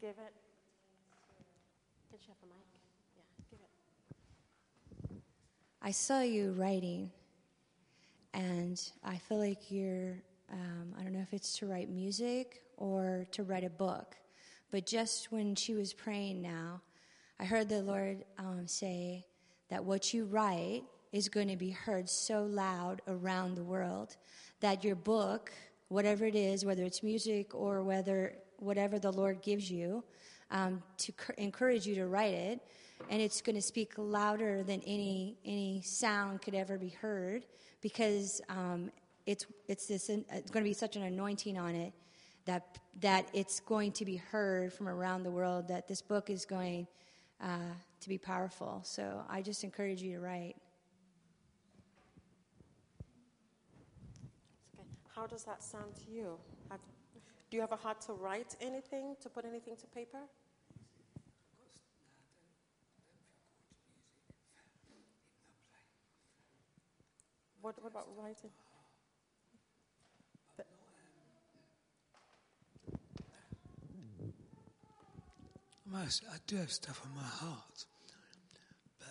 give it. Did you have a mic? Yeah, give it. I saw you writing, and I feel like you're, I don't know if it's to write music or to write a book, but just when she was praying now, I heard the Lord say that what you write is going to be heard so loud around the world that your book, whatever it is, whether it's music or whatever the Lord gives you, to encourage you to write it, and it's going to speak louder than any sound could ever be heard, because it's going to be such an anointing on it that it's going to be heard from around the world, that this book is going to be powerful. So I just encourage you to write. Okay. How does that sound to you? Do you have a heart to write anything, to put anything to paper? What about writing? I do have stuff on my heart, but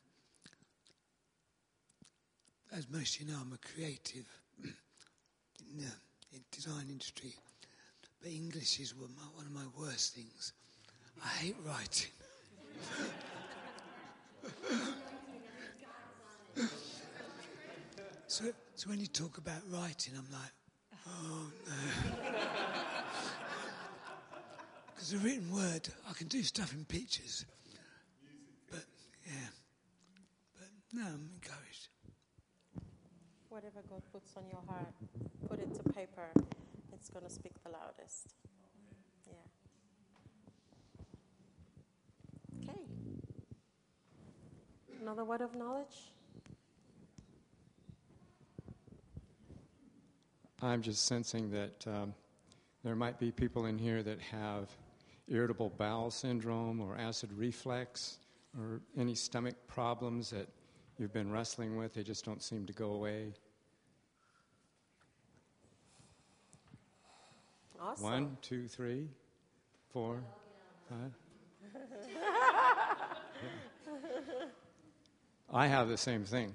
as most of you know, I'm a creative in the design industry, but English is one of my worst things. I hate writing. So when you talk about writing, I'm like, oh no. Because a written word, I can do stuff in pictures. But, yeah. But, no, I'm encouraged. Whatever God puts on your heart, put it to paper. It's going to speak the loudest. Yeah. Okay. Another word of knowledge? I'm just sensing that there might be people in here that have irritable bowel syndrome or acid reflux or any stomach problems that you've been wrestling with. They just don't seem to go away. Awesome. 1, 2, 3, 4, 5. I have the same thing.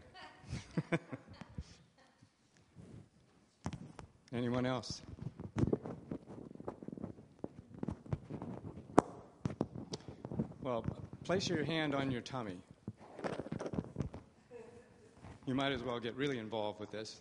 Anyone else? Well, place your hand on your tummy. You might as well get really involved with this.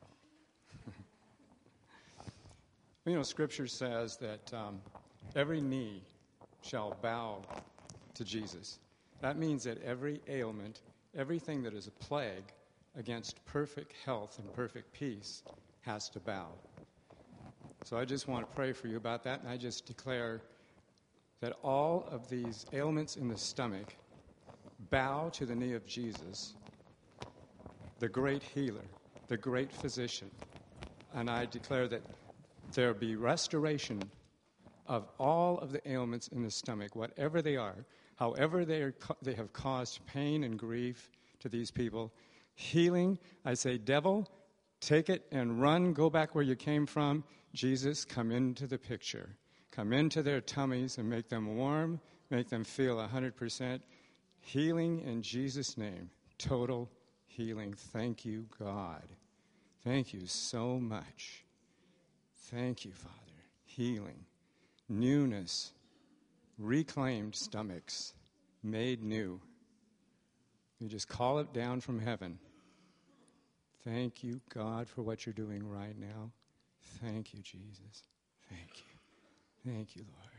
You know, Scripture says that every knee shall bow to Jesus. That means that every ailment, everything that is a plague against perfect health and perfect peace has to bow. So I just want to pray for you about that, and I just declare that all of these ailments in the stomach bow to the knee of Jesus, the great healer, the great physician. And I declare that there be restoration of all of the ailments in the stomach, whatever they are, however they have caused pain and grief to these people. Healing, I say, devil, take it and run, go back where you came from. Jesus, come into the picture. Come into their tummies and make them warm, make them feel 100%. Healing in Jesus' name. Total healing. Thank you, God. Thank you so much. Thank you, Father. Healing. Newness. Reclaimed stomachs. Made new. You just call it down from heaven. Thank you, God, for what you're doing right now. Thank you, Jesus. Thank you. Thank you, Lord.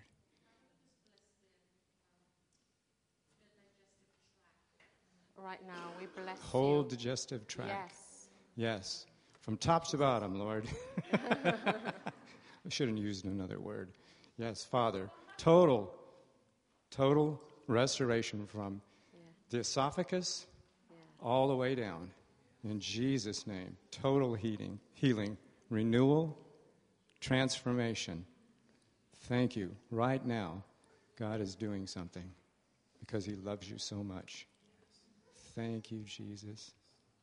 Right now, we bless Whole you. digestive tract. Yes. Yes. From top to bottom, Lord. I shouldn't have used another word. Yes, Father. Total restoration from the esophagus all the way down. In Jesus' name. Total healing, renewal, transformation. Thank you. Right now, God is doing something because he loves you so much. Thank you, Jesus.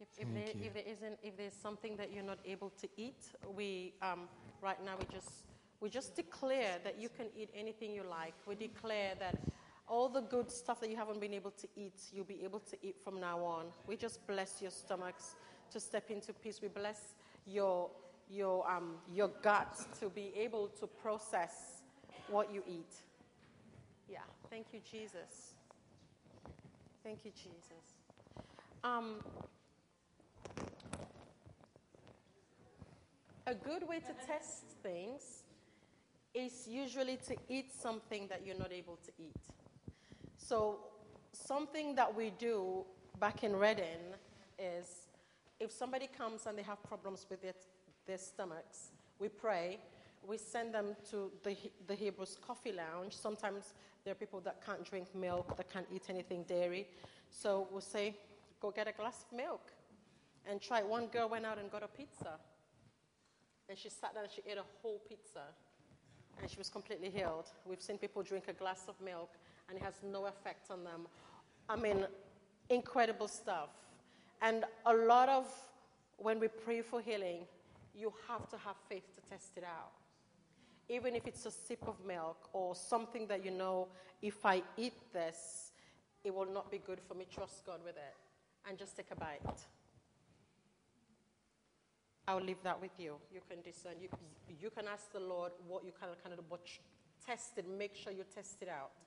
If there's something that you're not able to eat, we right now we just We just declare that you can eat anything you like. We declare that all the good stuff that you haven't been able to eat, you'll be able to eat from now on. We just bless your stomachs to step into peace. We bless your guts to be able to process what you eat. Yeah, thank you, Jesus. Thank you, Jesus. A good way to test things is usually to eat something that you're not able to eat. So something that we do back in Reading is if somebody comes and they have problems with their stomachs, we pray. We send them to the Hebrews Coffee Lounge. Sometimes there are people that can't drink milk, that can't eat anything dairy. So we'll say, go get a glass of milk and try. One girl went out and got a pizza. And she sat down and she ate a whole pizza. And she was completely healed. We've seen people drink a glass of milk and it has no effect on them. I mean, incredible stuff. And a lot of, when we pray for healing, you have to have faith to test it out. Even if it's a sip of milk or something that you know, if I eat this, it will not be good for me. Trust God with it. And just take a bite. I'll leave that with you. You can discern. You can ask the Lord what you kind of watch, test it. Make sure you test it out.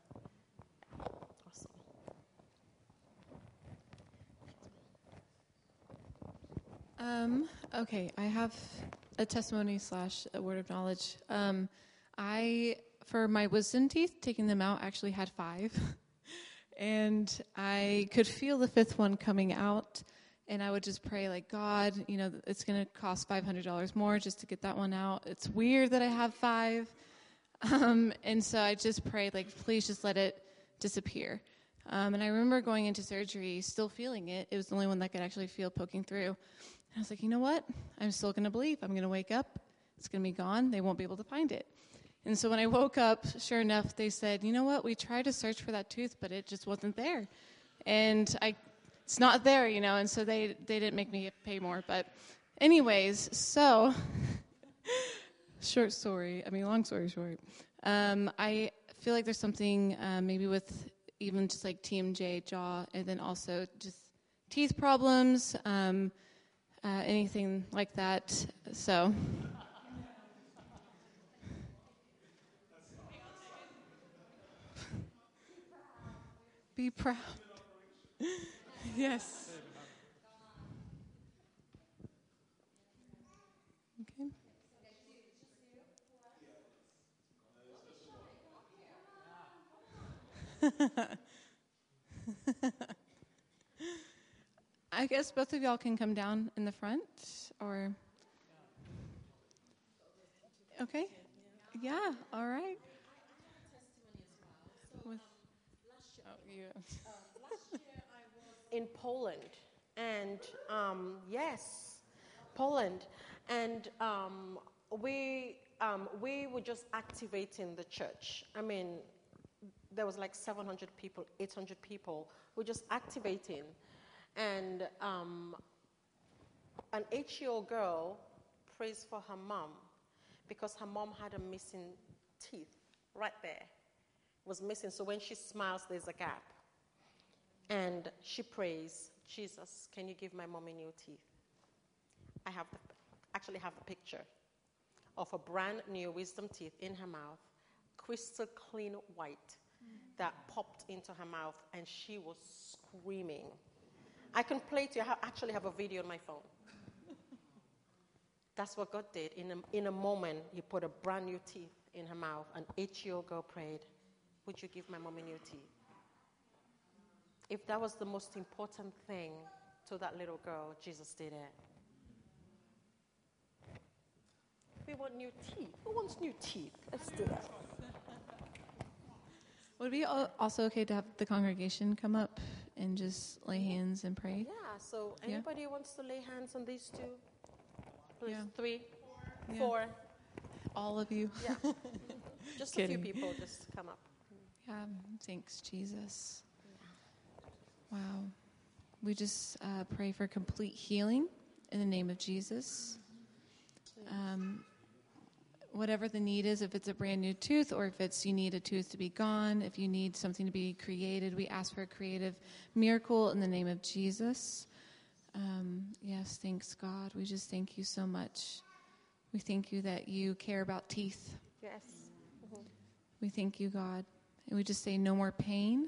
Awesome. Okay, I have a testimony / a word of knowledge. For my wisdom teeth, taking them out, actually had 5. And I could feel the 5th one coming out. And I would just pray, like, God, it's going to cost $500 more just to get that one out. It's weird that I have 5. And so I just prayed, like, please just let it disappear. And I remember going into surgery, still feeling it. It was the only one that could actually feel poking through. And I was like, you know what? I'm still going to believe. I'm going to wake up. It's going to be gone. They won't be able to find it. And so when I woke up, sure enough, they said, you know what? We tried to search for that tooth, but it just wasn't there. And it's not there, and so they didn't make me pay more. But anyways, so long story short. I feel like there's something maybe with even just like TMJ, jaw, and then also just teeth problems, anything like that. So be proud. Yes. Okay. I guess both of y'all can come down in the front, or... Okay. Yeah, all right. Last year I was in Poland, and Poland, and we were just activating the church. I mean, there was like 700 people, 800 people. We're just activating, and an 8-year-old girl prays for her mom because her mom had a missing teeth right there. Was missing, so when she smiles, there's a gap. And she prays, Jesus, can you give my mommy new teeth? I actually have the picture of a brand new wisdom teeth in her mouth, crystal clean white, that popped into her mouth, and she was screaming. I can play it to you. I actually have a video on my phone. That's what God did. In a moment, He put a brand new teeth in her mouth. An 8-year-old girl prayed, would you give my mommy new teeth? If that was the most important thing to that little girl, Jesus did it. We want new teeth. Who wants new teeth? Let's do that. Would it be also okay to have the congregation come up and just lay hands and pray? Yeah, so anybody wants to lay hands on these two? Please, Yeah. 3, Yeah. 4. All of you. Yeah. Just a few people just come up. Yeah, thanks, Jesus. Wow. We just pray for complete healing in the name of Jesus. whatever the need is, if it's a brand new tooth or if it's you need a tooth to be gone, if you need something to be created, we ask for a creative miracle in the name of Jesus. Yes, thanks, God. We just thank you so much. We thank you that you care about teeth. Yes. Mhm. We thank you, God. And we just say no more pain.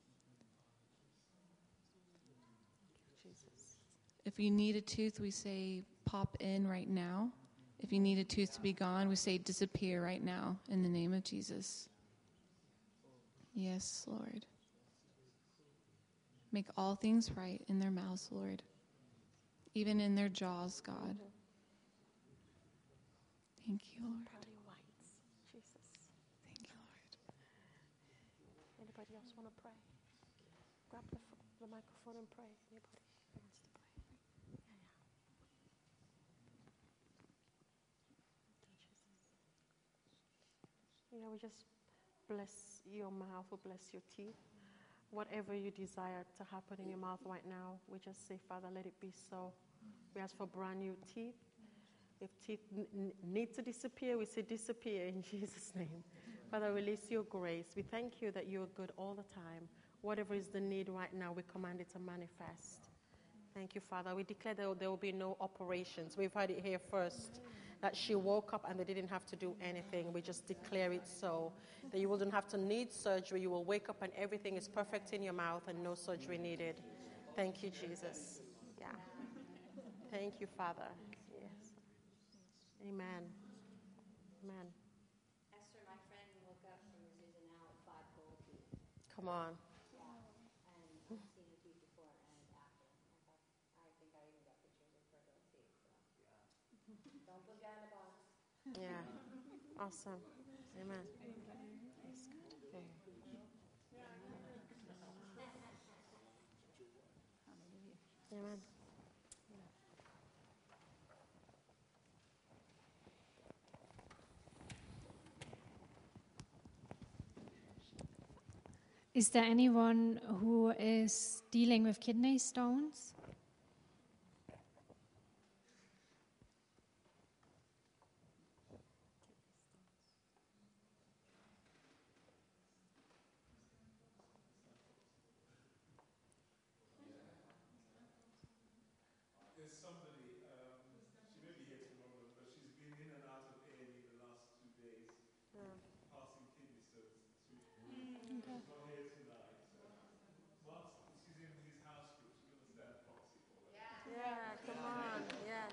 Jesus. If you need a tooth, we say pop in right now. If you need a tooth to be gone, we say disappear right now in the name of Jesus. Yes, Lord. Make all things right in their mouths, Lord. Even in their jaws, God. Thank you, Lord. Pearly whites. Jesus. Thank you, Lord. Anybody else want to pray? Grab the microphone and pray. Anybody who wants to pray? Yeah. We just bless your mouth, we bless your teeth. Whatever you desire to happen in your mouth right now, we just say, Father, let it be so. We ask for brand new teeth. If teeth need to disappear, we say disappear in Jesus' name. Father, release your grace. We thank you that you are good all the time. Whatever is the need right now, we command it to manifest. Thank you, Father. We declare that there will be no operations. We've heard it here first, that she woke up and they didn't have to do anything. We just declare it so, that you wouldn't have to need surgery. You will wake up and everything is perfect in your mouth and no surgery needed. Thank you, Jesus. Yeah. Thank you, Father. Yes. Amen. Amen. Esther, my friend, woke up and was losing out 5 gold teeth. Come on. Yeah. And I've seen the teeth before and after. I think I even got pictures of her gold teeth. So. Don't put that in a box. Yeah. Awesome. Amen. Yes, God. Amen. Is there anyone who is dealing with kidney stones? There's somebody, she may be here tomorrow, but she's been in and out of A&E the last 2 days, passing kidney stones. She's not here tonight. So once she's in his house group, she's going to stand proxy for her. Yeah, come on. Yes.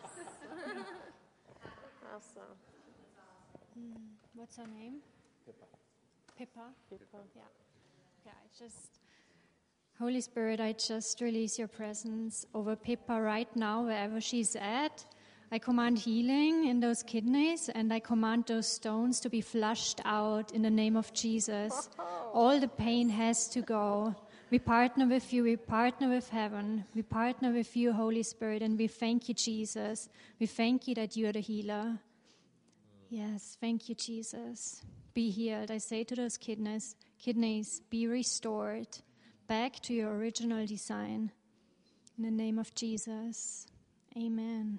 Awesome. What's her name? Pippa. People. Yeah. Yeah, Holy Spirit, I just release your presence over Pippa right now, wherever she's at. I command healing in those kidneys, and I command those stones to be flushed out in the name of Jesus. All the pain has to go. We partner with you, we partner with heaven, we partner with you, Holy Spirit, and we thank you, Jesus. We thank you that you are the healer. Yes, thank you, Jesus. Be healed. I say to those kidneys, be restored back to your original design. In the name of Jesus. Amen.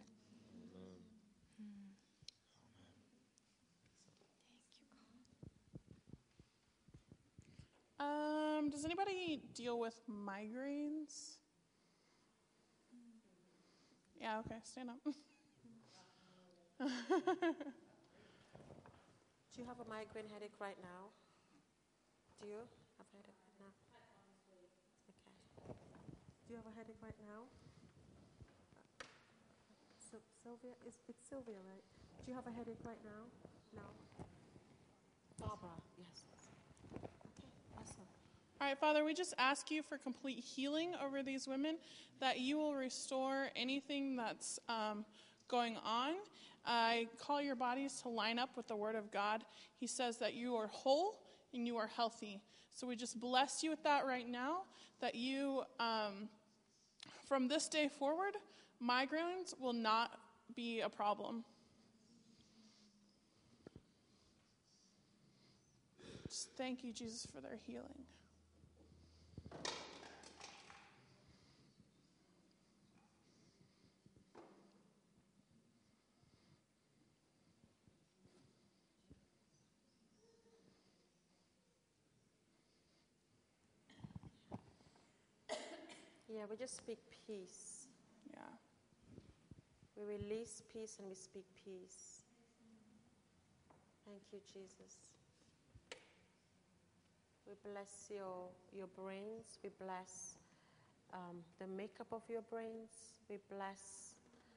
Does anybody deal with migraines? Yeah, okay, stand up. Do you have a migraine headache right now? Do you have a headache right now? Okay. Do you have a headache right now? Sylvia, it's Sylvia, right? Do you have a headache right now? No. Barbara, yes. Okay, awesome. All right, Father, we just ask you for complete healing over these women, that you will restore anything that's going on. I call your bodies to line up with the Word of God. He says that you are whole and you are healthy. So we just bless you with that right now, that you, from this day forward, migraines will not be a problem. Just thank you, Jesus, for their healing. Yeah, we just speak peace. Yeah. We release peace and we speak peace. Thank you, Jesus. We bless your brains. We bless the makeup of your brains. We bless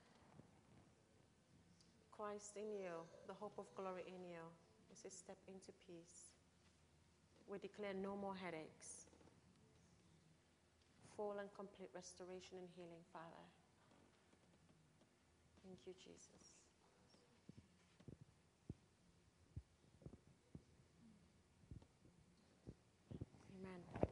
Christ in you, the hope of glory in you. We say, step into peace. We declare no more headaches. Full and complete restoration and healing, Father. Thank you, Jesus. Amen.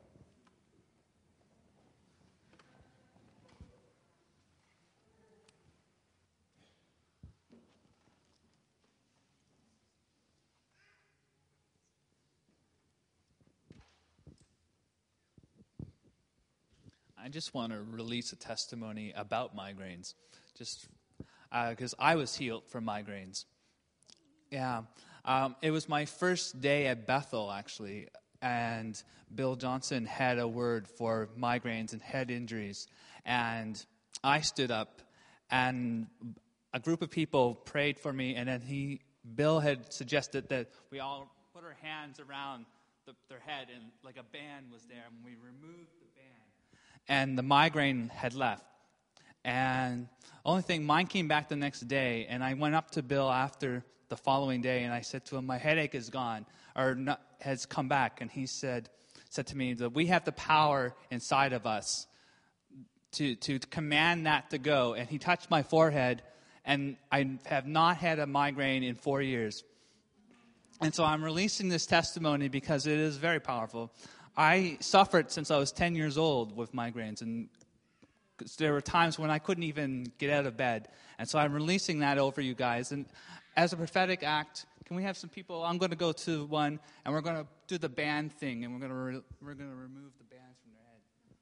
I just want to release a testimony about migraines, just because I was healed from migraines. Yeah, it was my first day at Bethel, actually, and Bill Johnson had a word for migraines and head injuries, and I stood up, and a group of people prayed for me, and then Bill had suggested that we all put our hands around their head, and like a band was there, and we removed the band, and the migraine had left. And only thing, mine came back the next day, and I went up to Bill after the following day, and I said to him, my headache is gone, or not, has come back. And he said to me that we have the power inside of us to command that to go. And he touched my forehead, and I have not had a migraine in 4 years. And so I'm releasing this testimony because it is very powerful. I suffered since I was 10 years old with migraines, and there were times when I couldn't even get out of bed. And so I'm releasing that over you guys. And as a prophetic act, can we have some people? I'm going to go to one, and we're going to do the band thing, and we're going to remove the bands from their head.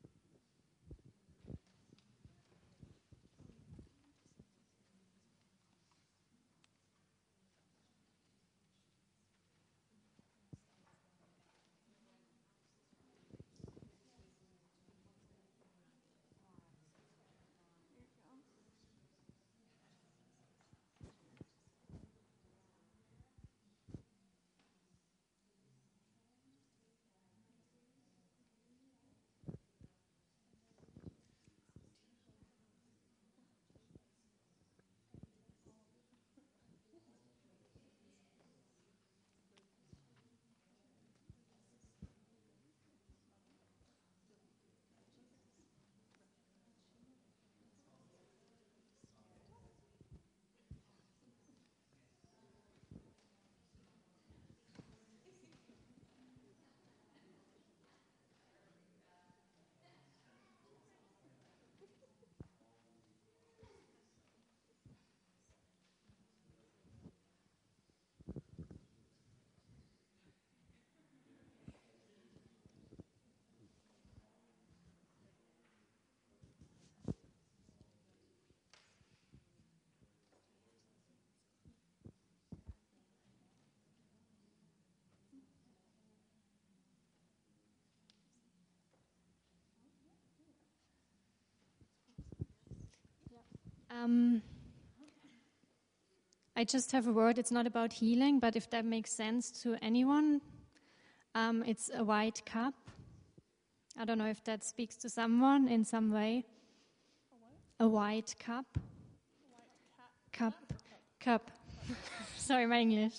I just have a word. It's not about healing, but if that makes sense to anyone, it's a white cup. I don't know if that speaks to someone in some way. A white cup. Cup. Sorry, my English.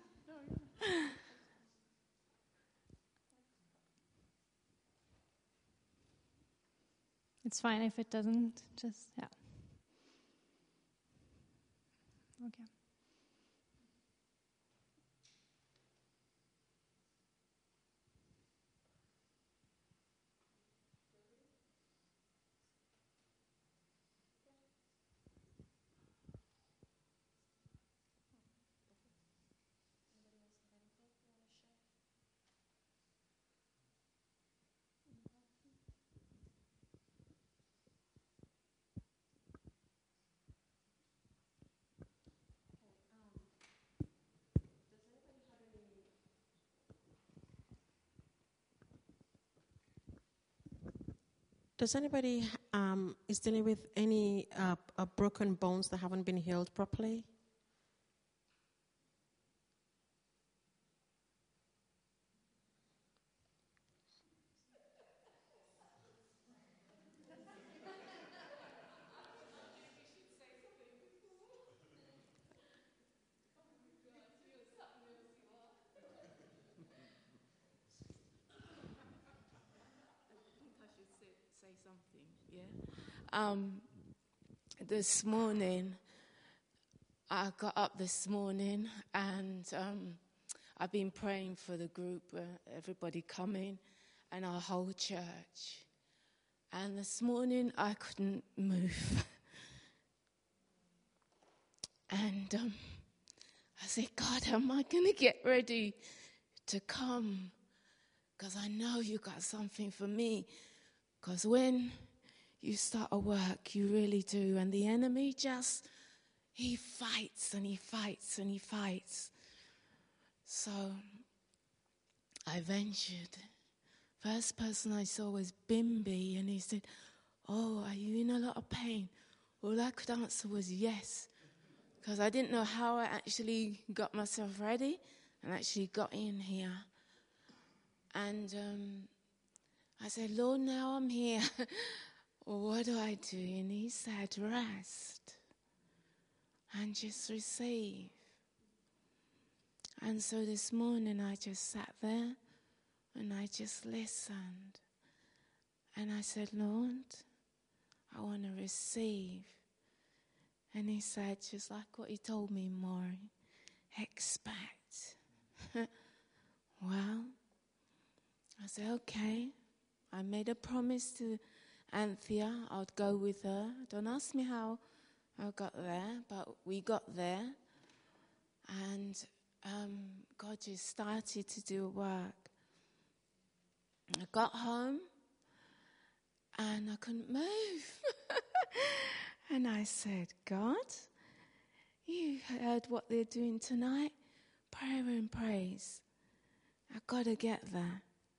It's fine if it doesn't. Just, yeah. Okay. Does anybody is dealing with any broken bones that haven't been healed properly? This morning, I got up this morning and I've been praying for the group, everybody coming, and our whole church. And this morning, I couldn't move. And I said, God, am I going to get ready to come? Because I know you got something for me. Because when you start a work, you really do. And the enemy just, he fights and he fights and he fights. So I ventured. First person I saw was Bimby, and he said, oh, are you in a lot of pain? All I could answer was yes, because I didn't know how I actually got myself ready and actually got in here. And I said, Lord, now I'm here. What do I do? And he said, rest and just receive. And so this morning I just sat there and I just listened. And I said, Lord, I want to receive. And he said, just like what he told me, Maury, expect. Well, I said, okay. I made a promise to Anthea, I would go with her. Don't ask me how I got there, but we got there. And God just started to do work. I got home and I couldn't move. And I said, God, you heard what they're doing tonight? Prayer and praise. I've got to get there.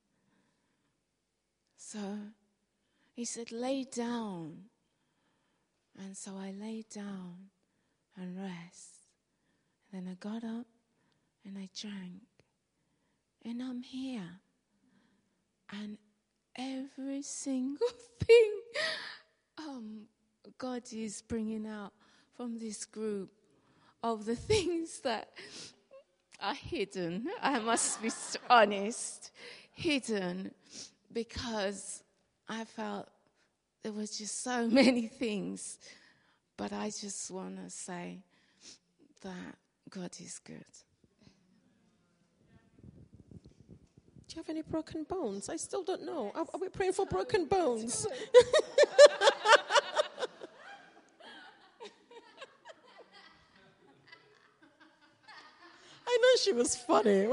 So he said, lay down. And so I laid down and rest. And then I got up and I drank. And I'm here. And every single thing God is bringing out from this group of the things that are hidden, I must be honest, hidden, because I felt there was just so many things. But I just want to say that God is good. Do you have any broken bones? I still don't know. Are we praying for broken bones? I know she was funny.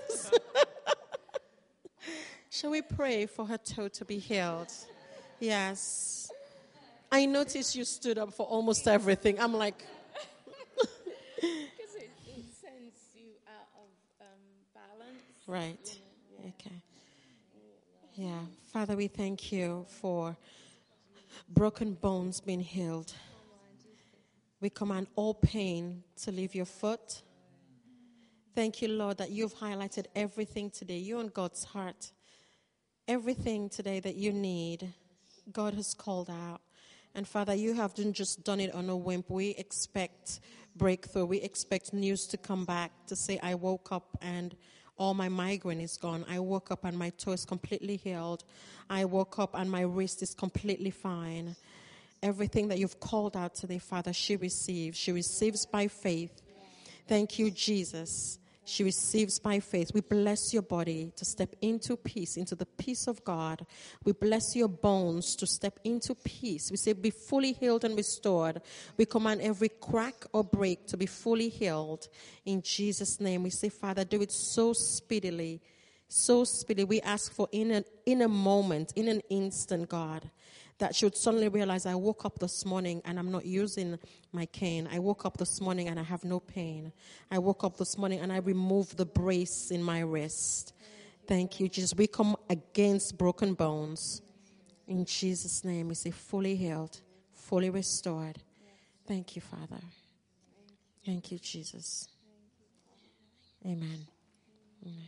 Shall we pray for her toe to be healed? Yes. I noticed you stood up for almost everything. I'm like... Because it sends you out of balance. Right. Okay. Yeah. Father, we thank you for broken bones being healed. We command all pain to leave your foot. Thank you, Lord, that you've highlighted everything today. You're on God's heart. Everything today that you need, God has called out. And Father, you haven't just done it on a whim. We expect breakthrough. We expect news to come back to say, I woke up and all my migraine is gone. I woke up and my toe is completely healed. I woke up and my wrist is completely fine. Everything that you've called out today, Father, she receives. She receives by faith. Thank you, Jesus. She receives by faith. We bless your body to step into peace, into the peace of God. We bless your bones to step into peace. We say be fully healed and restored. We command every crack or break to be fully healed. In Jesus' name, we say, Father, do it so speedily. So speedily. We ask for in a moment, in an instant, God, that she would suddenly realize, I woke up this morning and I'm not using my cane. I woke up this morning and I have no pain. I woke up this morning and I removed the brace in my wrist. Thank you, Jesus. We come against broken bones. In Jesus' name, we say fully healed, fully restored. Thank you, Father. Thank you, Jesus. Amen. Amen.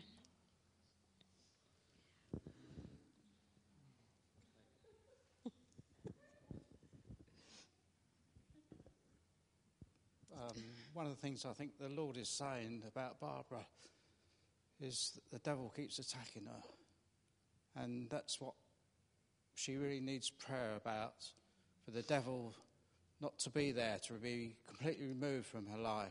One of the things I think the Lord is saying about Barbara is that the devil keeps attacking her. And that's what she really needs prayer about, for the devil not to be there, to be completely removed from her life.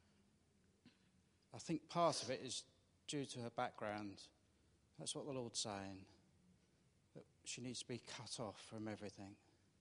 I think part of it is due to her background. That's what the Lord's saying, that she needs to be cut off from everything.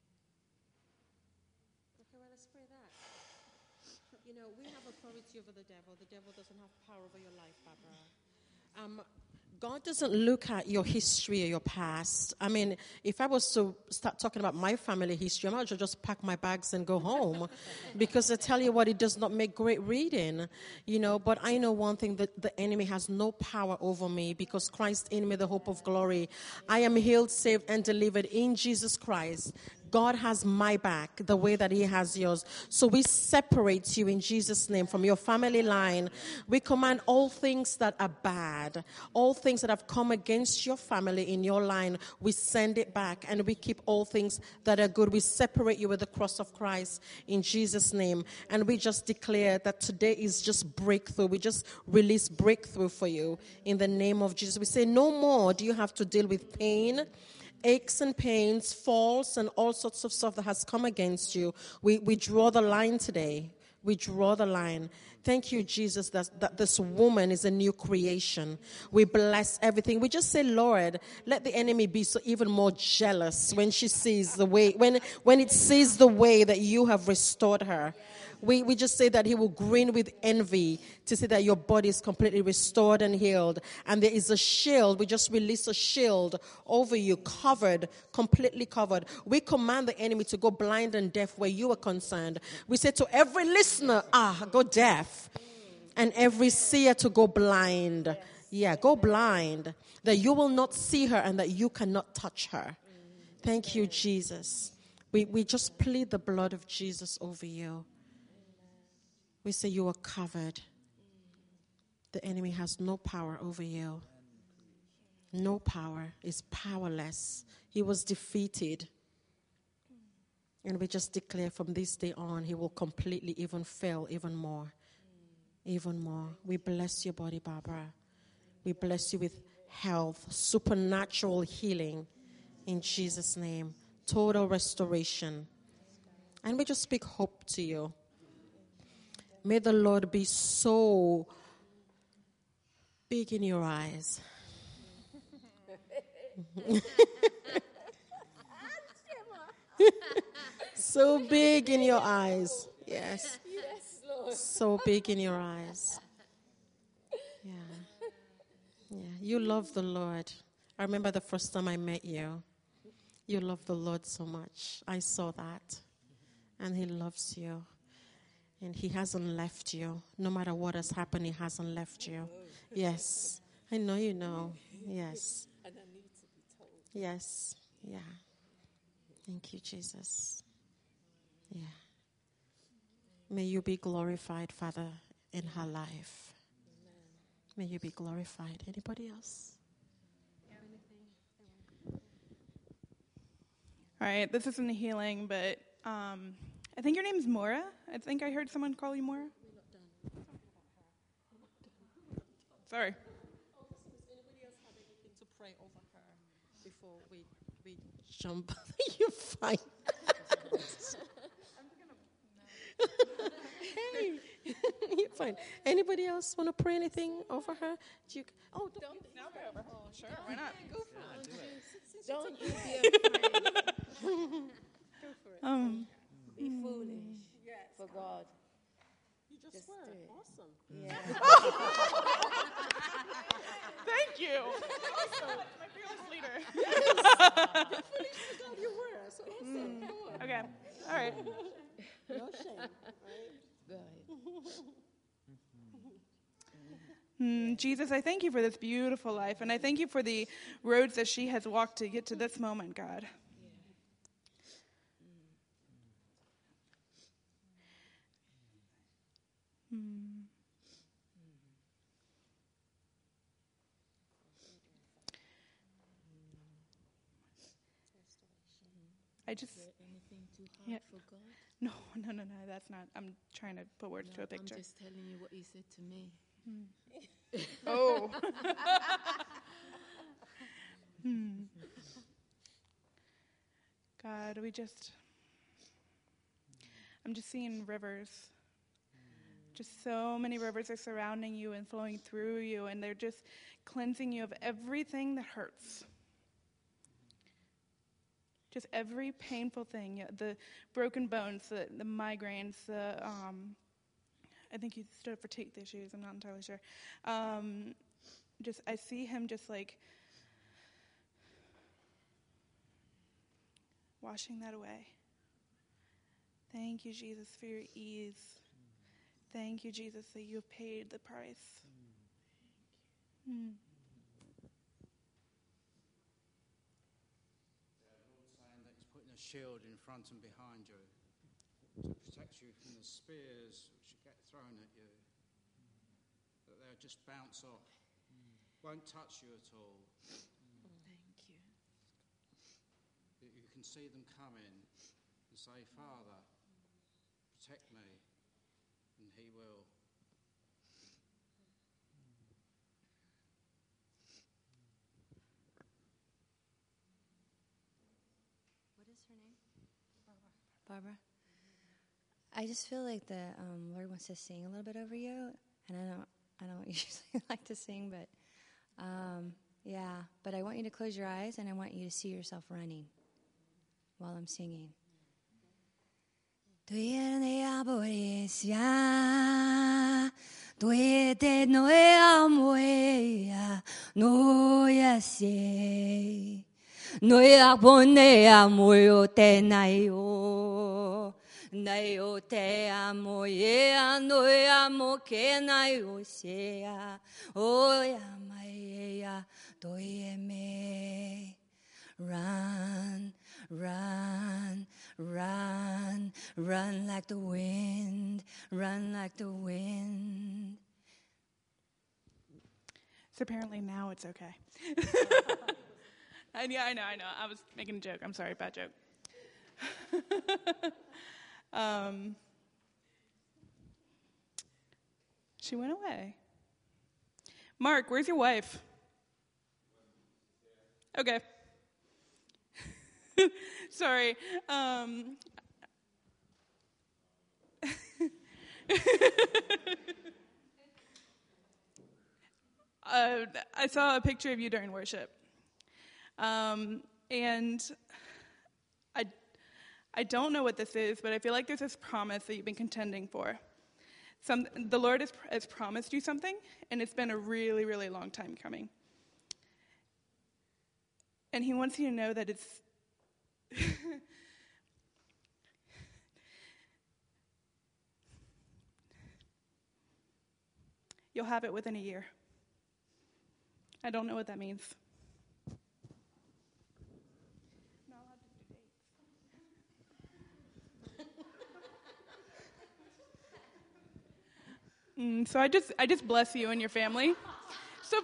Okay, well, let's pray that. You know, we have authority over the devil. The devil doesn't have power over your life, Barbara. God doesn't look at your history or your past. I mean, if I was to start talking about my family history, I might just pack my bags and go home. Because I tell you what, it does not make great reading. You know, but I know one thing, that the enemy has no power over me, because Christ in me, the hope of glory. I am healed, saved, and delivered in Jesus Christ. God has my back the way that he has yours. So we separate you in Jesus' name from your family line. We command all things that are bad, all things that have come against your family in your line, we send it back, and we keep all things that are good. We separate you with the cross of Christ in Jesus' name. And we just declare that today is just breakthrough. We just release breakthrough for you in the name of Jesus. We say no more do you have to deal with pain, aches and pains, falls, and all sorts of stuff that has come against you. We draw the line today. We draw the line. Thank you, Jesus, that this woman is a new creation. We bless everything. We just say, Lord, let the enemy be so even more jealous when she sees the way, when it sees the way that you have restored her. We just say that he will grin with envy to see that your body is completely restored and healed. And there is a shield. We just release a shield over you, covered, completely covered. We command the enemy to go blind and deaf where you are concerned. We say to every listener, go deaf. And every seer to go blind. Yeah, go blind. That you will not see her and that you cannot touch her. Thank you, Jesus. We just plead the blood of Jesus over you. We say you are covered. The enemy has no power over you. No power. Is powerless. He was defeated. And we just declare from this day on, he will completely even fail even more. Even more. We bless your body, Barbara. We bless you with health, supernatural healing in Jesus' name. Total restoration. And we just speak hope to you. May the Lord be so big in your eyes. So big in your eyes. Yes. So big in your eyes. Yeah. Yeah. You love the Lord. I remember the first time I met you. You love the Lord so much. I saw that. And he loves you. And he hasn't left you. No matter what has happened, he hasn't left you. Yes. I know you know. Yes. And I need to be told. Yes. Yeah. Thank you, Jesus. Yeah. May you be glorified, Father, in her life. May you be glorified. Anybody else? All right, this isn't a healing, but I think your name's Maura. I think I heard someone call you Maura. Sorry. Does anybody else have anything to pray over her before we jump? You're fine. Hey, you're fine. Anybody else want to pray anything over her? Don't. Now pray over her. Oh, sure, why not? Go for it. Don't you be afraid. Go for it. Be foolish for God. You just were. Awesome. Yeah. Thank you. Awesome. My fearless leader. You're foolish for God, you were. So awesome. Come on. Okay. All right. No shame. Right? Good. Jesus, I thank you for this beautiful life, and I thank you for the roads that she has walked to get to this moment, God. I just. Anything too hard Yeah. for God? No, that's not. I'm trying to put words to a picture. I'm just telling you what He said to me. Oh. God, I'm just seeing rivers. Just so many rivers are surrounding you and flowing through you, and they're just cleansing you of everything that hurts. Just every painful thing, the broken bones, the migraines, I think you stood up for teeth issues, I'm not entirely sure. I see him just like washing that away. Thank you, Jesus, for your ease. Thank you, Jesus, that you have paid the price. Saying that He's putting a shield in front and behind you to protect you from the spears which get thrown at you, that they'll just bounce off, won't touch you at all. Thank you. That you can see them coming and say, Father, protect me, and He will. What is her name? Barbara. I just feel like the Lord wants to sing a little bit over you, and I don't usually like to sing, but but I want you to close your eyes, and I want you to see yourself running while I'm singing. Noia bonea moyo te naio. Naio te amo ea noia mo ke naio sea. Oia maia doie me. Run, run, run, run like the wind, run like the wind. So apparently now it's okay. And yeah, I know. I was making a joke. I'm sorry, bad joke. She went away. Mark, where's your wife? Okay. Sorry. I saw a picture of you during worship. And I don't know what this is, but I feel like there's this promise that you've been contending for. The Lord has promised you something, and it's been a really, really long time coming. And He wants you to know that it's you'll have it within a year. I don't know what that means. So I just bless you and your family. So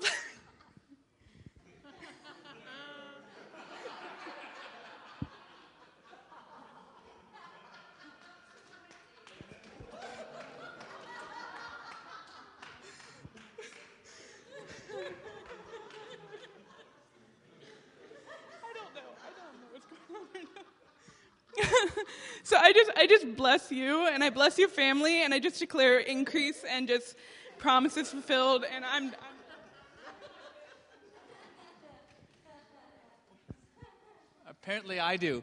I don't know what's going on right now. So I just bless you, and I bless your family, and I just declare increase and just promises fulfilled, and I'm Apparently I do.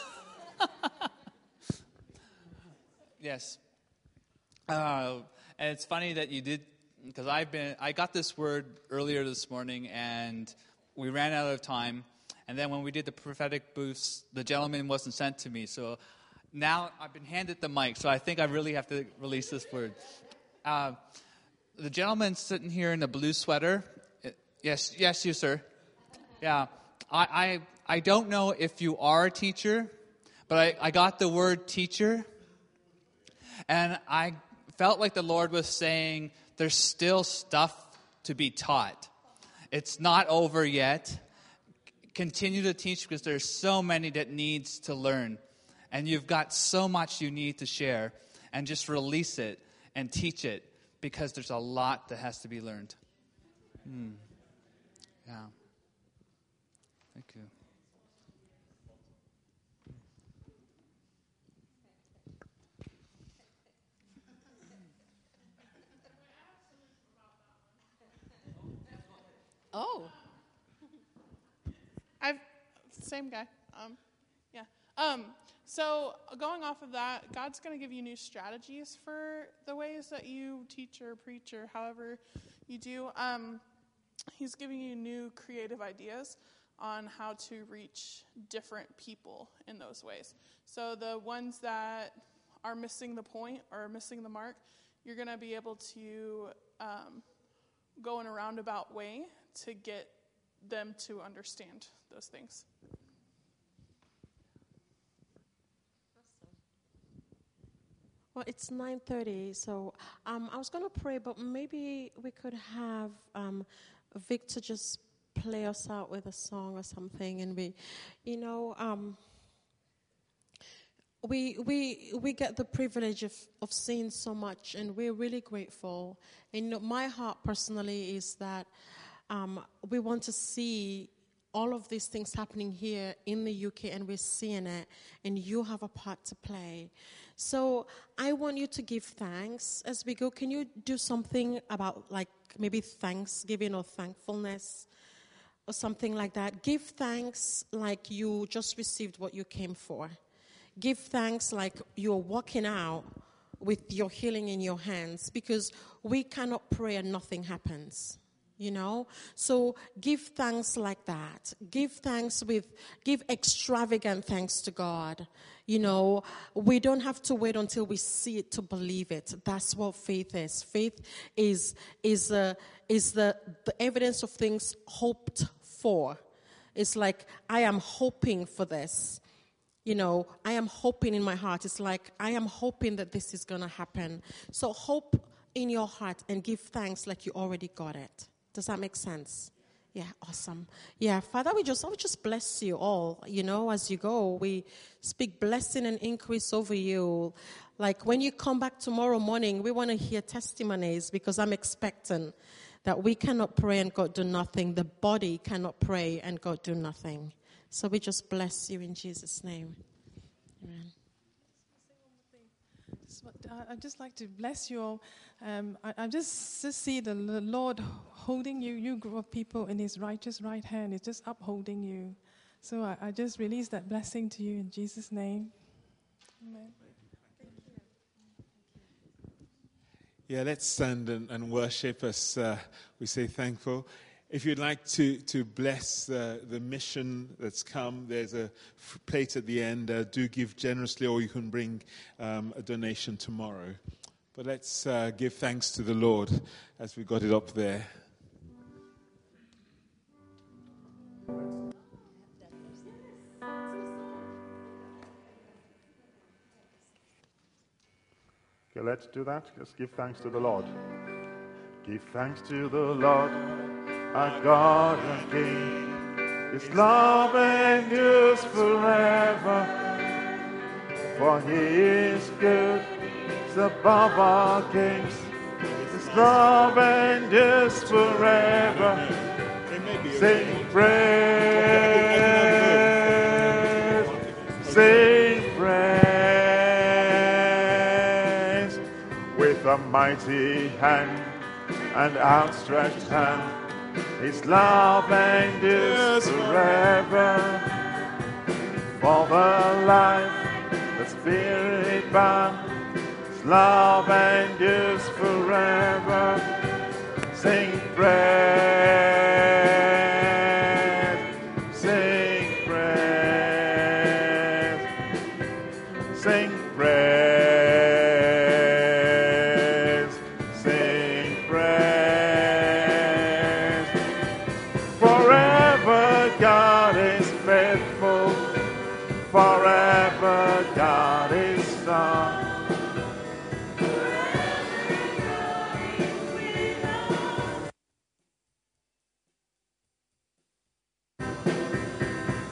Yes. And it's funny that you did, because I got this word earlier this morning, and we ran out of time. And then when we did the prophetic booths, the gentleman wasn't sent to me. So now I've been handed the mic, so I think I really have to release this word. The gentleman sitting here in the blue sweater, yes, you, sir. Yeah, I don't know if you are a teacher, but I got the word teacher. And I felt like the Lord was saying, there's still stuff to be taught. It's not over yet. Continue to teach because there's so many that needs to learn. And you've got so much you need to share. And just release it and teach it because there's a lot that has to be learned. Yeah. Thank you. Oh. Same guy. Yeah. So going off of that, God's going to give you new strategies for the ways that you teach or preach or however you do. He's giving you new creative ideas on how to reach different people in those ways. So the ones that are missing the point or missing the mark, you're going to be able to go in a roundabout way to get them to understand those things. Well, it's 9:30, so I was going to pray, but maybe we could have Victor just play us out with a song or something, and we get the privilege of seeing so much, and we're really grateful. And my heart personally is that we want to see all of these things happening here in the UK, and we're seeing it, and you have a part to play. So I want you to give thanks as we go. Can you do something about like maybe thanksgiving or thankfulness or something like that? Give thanks like you just received what you came for. Give thanks like you're walking out with your healing in your hands, because we cannot pray and nothing happens. So give thanks like that. Give extravagant thanks to God. We don't have to wait until we see it to believe it. That's what faith is. Faith is the evidence of things hoped for. It's like, I am hoping for this. I am hoping in my heart. It's like, I am hoping that this is going to happen. So hope in your heart and give thanks like you already got it. Does that make sense? Yeah, awesome. Yeah, Father, I would just bless you all, as you go. We speak blessing and increase over you. Like when you come back tomorrow morning, we want to hear testimonies, because I'm expecting that we cannot pray and God do nothing. The body cannot pray and God do nothing. So we just bless you in Jesus' name. Amen. I'd just like to bless you all. I just see the Lord holding you group of people in his righteous right hand. He's just upholding you. So I just release that blessing to you in Jesus' name. Amen. Yeah, let's stand and worship as we say thankful. If you'd like to bless the mission that's come, there's a plate at the end. Do give generously, or you can bring a donation tomorrow. But let's give thanks to the Lord as we got it up there. Okay, let's do that. Let's give thanks to the Lord. Give thanks to the Lord, our God and King. His love endures forever, for he is good, he's above all kings. His love endures forever. Sing praise, sing praise, with a mighty hand and outstretched hand. His love endures forever. For the life, the spirit bound, his love endures forever. Sing praise, sing praise, sing praise, sing praise. Forever God is faithful, forever God is strong.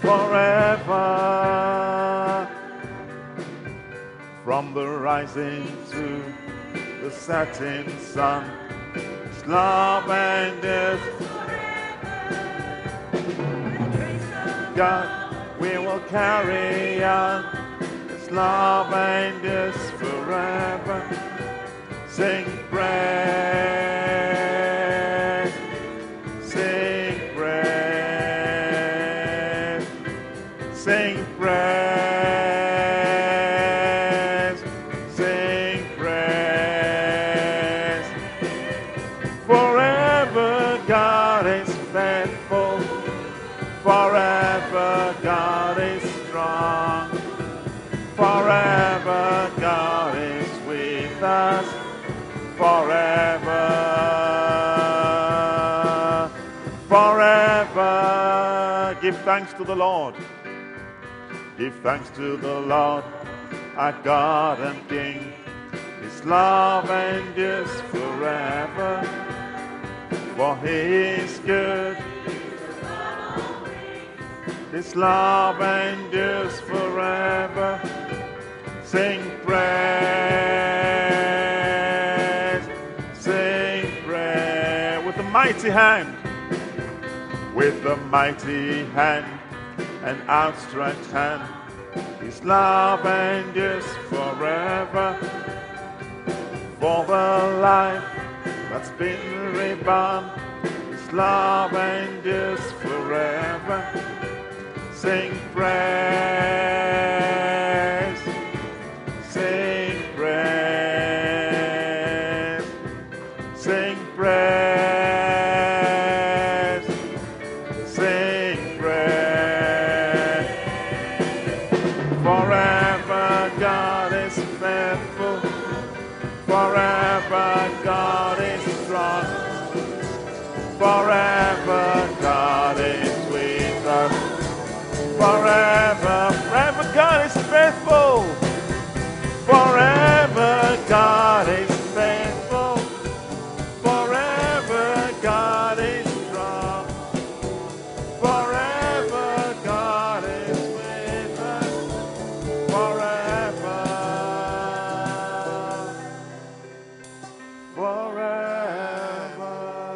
forever. From the rising to the setting sun, His love endures. God, we will carry on. His love endures forever. Sing praise, sing praise, sing praise, sing praise. Forever God is faithful. Forever God is strong. Forever God is with us. Forever. Forever. Give thanks to the Lord. Give thanks to the Lord, our God and King. His love endures forever. For He is good. His love endures forever. Sing praise, sing praise. With a mighty hand, with a mighty hand, an outstretched hand. His love endures forever. For the life that's been reborn, His love endures forever. Sing praise, sing praise, sing praise, sing praise. Forever God is faithful. Forever God is strong. Forever God is with us. Forever, forever God is faithful. Forever God is faithful. Forever God is strong. Forever God is with us. Forever. Forever.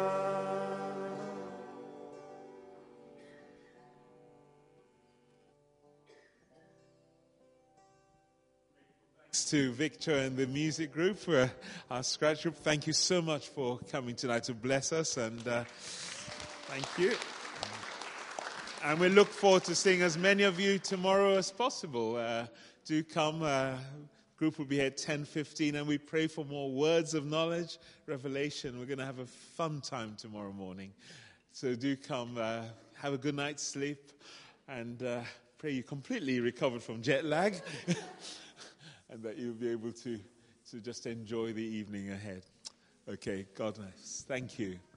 To Victor and the music group, our scratch group, thank you so much for coming tonight to bless us, and thank you. And we look forward to seeing as many of you tomorrow as possible. Do come. Group will be here at 10:15, and we pray for more words of knowledge, revelation. We're going to have a fun time tomorrow morning. So do come. Have a good night's sleep, and pray you completely recovered from jet lag. And that you'll be able to just enjoy the evening ahead. Okay, God bless. Thank you.